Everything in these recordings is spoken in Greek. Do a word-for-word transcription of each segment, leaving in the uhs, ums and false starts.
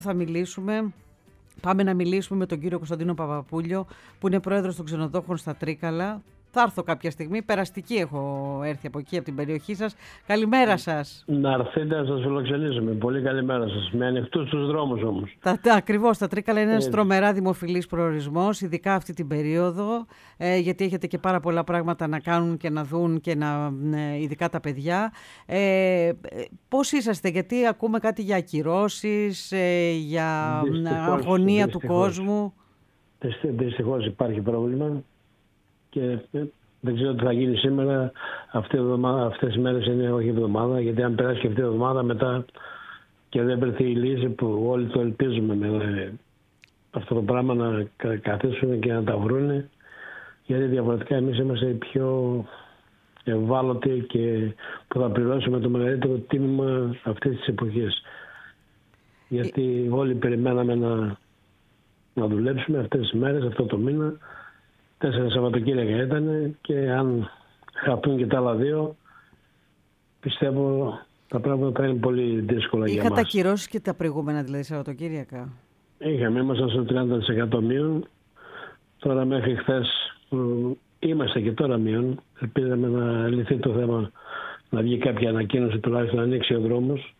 Θα μιλήσουμε, πάμε να μιλήσουμε με τον κύριο Κωνσταντίνο Παπαπούλιο, που είναι πρόεδρος των ξενοδόχων στα Τρίκαλα. Θα έρθω κάποια στιγμή, περαστική έχω έρθει από εκεί, από την περιοχή σας. Καλημέρα σας. Να έρθετε να σας φιλοξενήσουμε. Πολύ καλημέρα σας. Με ανοιχτούς τους δρόμους όμως. Τα, τα, ακριβώς, τα Τρίκαλα είναι ένας τρομερά δημοφιλής προορισμός, ειδικά αυτή την περίοδο, ε, γιατί έχετε και πάρα πολλά πράγματα να κάνουν και να δουν, και να, ε, ειδικά τα παιδιά. Ε, πώς είσαστε, γιατί ακούμε κάτι για ακυρώσεις, ε, για δυστυχώς, αγωνία δυστυχώς. του κόσμου. Δυστυχώς υπάρχει πρόβλημα. Και δεν ξέρω τι θα γίνει σήμερα. Αυτή εβδομάδα, αυτές οι μέρες είναι όχι εβδομάδα, γιατί αν περάσει και αυτή η εβδομάδα μετά και δεν βρεθεί η λύση που όλοι το ελπίζουμε με αυτό το πράγμα, να καθίσουν και να τα βρούνε, γιατί διαφορετικά εμείς είμαστε οι πιο ευάλωτοι και που θα πληρώσουμε το μεγαλύτερο τίμημα αυτής της εποχής. Γιατί όλοι περιμέναμε να, να δουλέψουμε αυτές τις μέρες, αυτό το μήνα. Τέσσερα Σαββατοκύριακα ήταν, και αν χαθούν και τα άλλα δύο, πιστεύω τα πράγματα θα είναι πολύ δύσκολα. Είχατε για μας. Είχατε ακυρώσεις και τα προηγούμενα δηλαδή Σαββατοκύριακα? Είχαμε, ήμασταν στο τριάντα τοις εκατό μείον. Τώρα μέχρι χθες είμαστε και τώρα μείον. Ελπίζαμε να λυθεί το θέμα, να βγει κάποια ανακοίνωση, τουλάχιστον να ανοίξει ο δρόμος.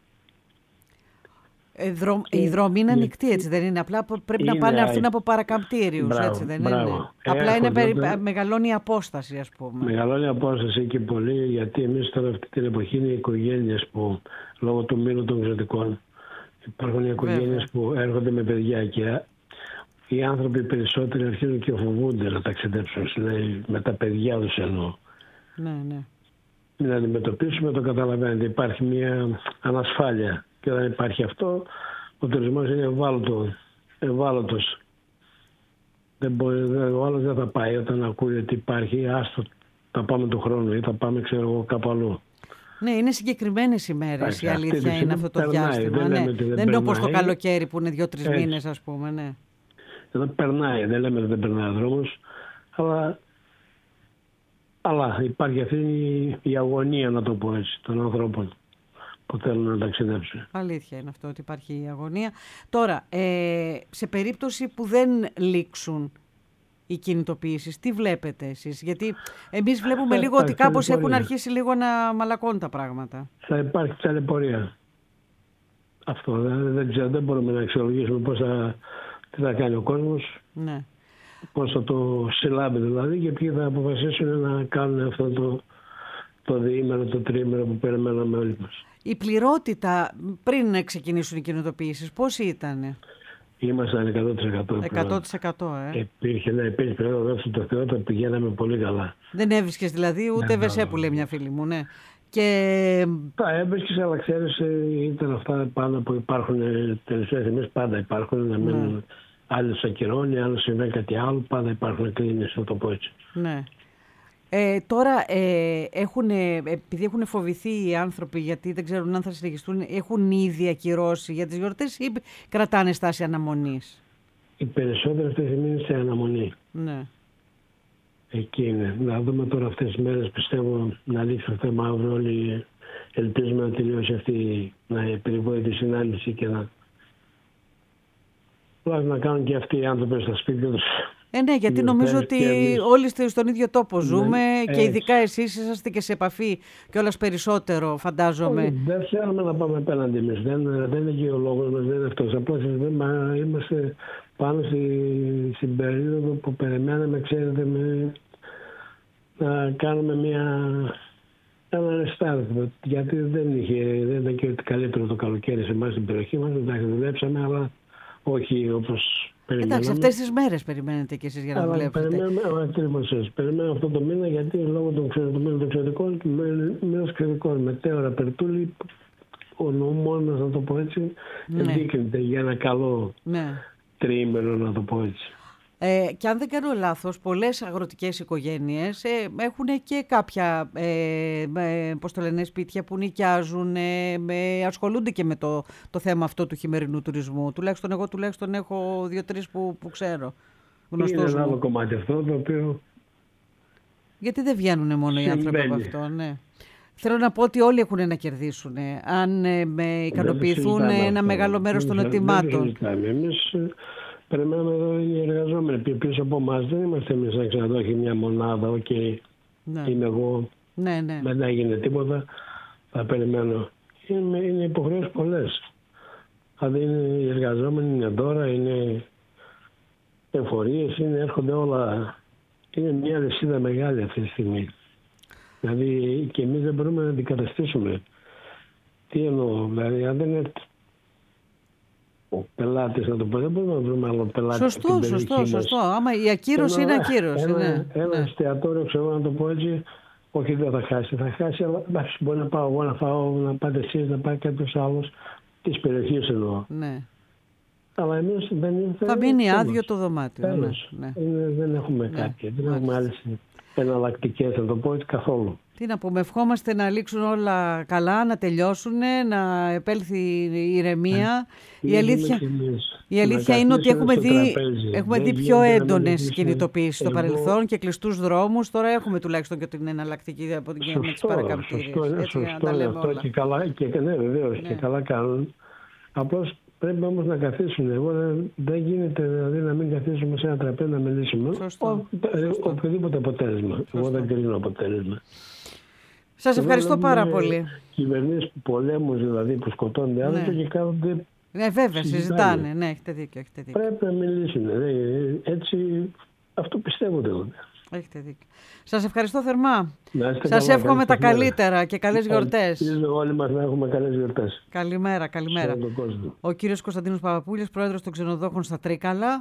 Ε, δρομ, οι δρόμοι είναι ανοιχτοί, έτσι δεν είναι? Απλά πρέπει είναι, να πάνε να έρθουν από παρακαμπτήριους, μπράβο, έτσι δεν μπράβο. είναι? Ε, Απλά είναι περι, μεγαλώνει η απόσταση, ας πούμε. Μεγαλώνει η απόσταση και πολύ, γιατί εμείς τώρα αυτή την εποχή είναι οι οικογένειες που, λόγω του μήλου των εξωτικών, υπάρχουν οι οικογένειες που έρχονται με παιδιά, και οι άνθρωποι περισσότεροι αρχίζουν και φοβούνται να ταξιδέψουν, δηλαδή με τα παιδιά τους εννοώ. Ναι, ναι. Να αντιμετωπίσουμε, το καταλαβαίνετε, υπάρχει μια ανασφάλεια. Και όταν υπάρχει αυτό, ο τουρισμός είναι ευάλωτο, ευάλωτος. Δεν μπορεί, ο άλλος δεν θα πάει όταν ακούει ότι υπάρχει, άστο, θα πάμε του χρόνου ή θα πάμε, ξέρω εγώ, κάπου αλλού. Ναι, είναι συγκεκριμένες ημέρες, η αλήθεια είναι αυτό το περνάει, διάστημα. Δεν, ναι. δεν, δεν, δεν είναι όπως το καλοκαίρι που είναι δύο-τρεις μήνες, ας πούμε. Ναι. Εδώ περνάει, δεν λέμε ότι δεν περνάει ο δρόμος, αλλά, αλλά υπάρχει αυτή η αγωνία, να το πω έτσι, των ανθρώπων που θέλουν να ταξιδέψουν. Αλήθεια είναι αυτό, ότι υπάρχει η αγωνία. Τώρα, ε, σε περίπτωση που δεν λήξουν οι κινητοποιήσεις, τι βλέπετε εσείς? Γιατί εμείς βλέπουμε λίγο ότι κάπως έχουν αρχίσει λίγο να μαλακώνουν τα πράγματα. Θα υπάρχει ταλαιπωρία. Αυτό δεν, δεν ξέρω, δεν μπορούμε να αξιολογήσουμε πώς θα, τι θα κάνει ο κόσμος. Ναι. Πώς θα το συλλάβει δηλαδή, και ποιοι θα αποφασίσουν να κάνουν αυτό το, το διήμερο, το τριήμερο που περιμέναμε όλοι μας. Η πληρότητα πριν ξεκινήσουν οι κινητοποιήσεις, πώς ήτανε? Ήμασταν εκατό τοις εκατό. εκατό τοις εκατό, ε. Υπήρχε, ναι, υπήρχε περίοδο, δόξα τω Θεώ, τα πηγαίναμε πολύ καλά. Δεν έβρισκες δηλαδή ούτε βεσέ, που λέει μια φίλη μου, ναι. Και... Τα έβρισκες, αλλά ξέρεις, ήταν αυτά πάνω που υπάρχουν τελευταίες στιγμές, πάντα υπάρχουν, να μένουν, ναι. Άλλος ακυρώνει, άλλος συμβαίνει κάτι άλλο, πάντα υπάρχουν κλίνες, να το πω έτσι. Ναι. Ε, τώρα, ε, έχουν, επειδή έχουν φοβηθεί οι άνθρωποι, γιατί δεν ξέρουν αν θα συνεχιστούν, έχουν ήδη ακυρώσει για τις γιορτές ή κρατάνε στάση αναμονής? Οι περισσότεροι αυτή τη στιγμή είναι σε αναμονή. Ναι. Εκεί είναι. Να δούμε τώρα αυτές τις μέρες, πιστεύω να λήξει το θέμα αύριο. Όλοι ελπίζουμε να τελειώσει αυτή η περιβόητη συνάντηση και να, να κάνουν και αυτοί οι άνθρωποι στα σπίτια τους. Ε, ναι, γιατί νομίζω ότι όλοι στον ίδιο τόπο ζούμε, ναι, και ειδικά εσείς είσαστε και σε επαφή κιόλας περισσότερο, φαντάζομαι. Όχι, δεν θέλουμε να πάμε απέναντι εμείς. Δεν, δεν είναι και ο λόγος μας, δεν είναι αυτός. Απλώς είμαστε πάνω στη, στην περίοδο που περιμέναμε, ξέρετε, με, να κάνουμε μια, ένα restart. Γιατί δεν, είχε, δεν ήταν και ότι καλύτερο το καλοκαίρι σε εμάς στην περιοχή μας. Εντάξει, δουλέψαμε, αλλά όχι όπως... Εντάξει, αυτές τις μέρες περιμένετε κι εσείς για να δουλέψετε. Περιμένουμε, ακριβώς έτσι. Περιμένουμε αυτό το μήνα, γιατί λόγω των εξωτικών και μήνας εξωτικών μετέωρα Περτούλη, ο νόμος, να το πω έτσι, ναι, ενδείκνυται για ένα καλό, ναι, τριήμερο, να το πω έτσι. Ε, και αν δεν κάνω λάθος, πολλές αγροτικές οικογένειες ε, έχουν και κάποια ε, ε, πώς το λένε, σπίτια που νοικιάζουν, ε, ε, ασχολούνται και με το, το θέμα αυτό του χειμερινού τουρισμού. Τουλάχιστον εγώ τουλάχιστον έχω δύο-τρεις που, που ξέρω. Είναι ένα άλλο κομμάτι αυτό το οποίο... Γιατί δεν βγαίνουν μόνο συμβαίνει οι άνθρωποι από αυτό, ναι. Θέλω να πω ότι όλοι έχουν να κερδίσουν αν ε, με ικανοποιηθούν ένα μεγάλο μέρος των αιτημάτων. Εμείς περιμένουμε εδώ οι εργαζόμενοι. Πίσω από εμάς δεν είμαστε εμείς να ξαναδόχει μια μονάδα. Οκ, okay, ναι. Είμαι εγώ. Ναι, ναι. Δεν έγινε τίποτα. Θα περιμένω. Είναι, είναι υποχρεώσεις πολλές. Δηλαδή είναι, οι εργαζόμενοι είναι τώρα, είναι εφορίες, είναι, έρχονται όλα. Είναι μια λυσίδα μεγάλη αυτή τη στιγμή. Δηλαδή και εμείς δεν μπορούμε να αντικαταστήσουμε. Τι εννοώ, δηλαδή αν δεν είναι ο πελάτης, να το πω, δεν μπορούμε να βρούμε άλλο πελάτη. Σωστό, στην σωστό, μας. σωστό. Άμα η ακύρωση είναι ακύρωση. Ένα, ναι, ένα ναι. εστιατόριο, ξέρω να το πω έτσι, όχι δεν θα χάσει. Θα χάσει, αλλά εντάξει, μπορεί να πάω εγώ να φάω, να πάτε εσείς, να πάει κάποιος άλλος της περιοχής εννοώ. Ναι. Αλλά εμείς δεν είναι. Θα μείνει άδειο το δωμάτιο. Ναι, ναι. Είναι, δεν έχουμε ναι, κάτι. Δεν μάλιστα. Έχουμε άλλες εναλλακτικές, να το πω έτσι, καθόλου. Τι να πούμε, ευχόμαστε να λήξουν όλα καλά, να τελειώσουν, να επέλθει η ηρεμία. Yeah. Η αλήθεια, η αλήθεια είναι ότι έχουμε δει, έχουμε δει πιο έντονες κινητοποιήσεις στο παρελθόν και κλειστούς δρόμους. Τώρα έχουμε τουλάχιστον και την εναλλακτική από την με τις παρακαμπτήριες. Σωστό, είναι, έτσι, σωστό είναι αυτό όλα. Και καλά, και, ναι, βεβαίως, ναι. Και καλά κάνουν. Απλώς πρέπει όμως να καθίσουν. Εγώ δεν, δεν γίνεται δηλαδή να μην καθίσουμε σε ένα τραπέζι να μιλήσουμε. Σωστό. Ο, Σωστό. Οποιοδήποτε αποτέλεσμα. Σωστό. Εγώ δεν κρίνω αποτέλεσμα. Σας ευχαριστώ πάρα πολύ. Κυβερνήσεις πολέμους δηλαδή που σκοτώνται άλλοι ναι. Και κάνονται. Ναι, βέβαια, συζητάνε. Ναι, έχετε δίκιο, έχετε δίκιο. Πρέπει να μιλήσουν. Έτσι, αυτό πιστεύω τότε. Έχετε δίκιο. Σας ευχαριστώ θερμά. Σας καλά, εύχομαι τα καλύτερα και καλές γιορτές. Ελπίζω όλοι μας να έχουμε καλές γιορτές. Καλημέρα, καλημέρα. Ο κύριος Κωνσταντίνος Παπαπούλης, πρόεδρος των Ξενοδόχων στα Τρίκαλα.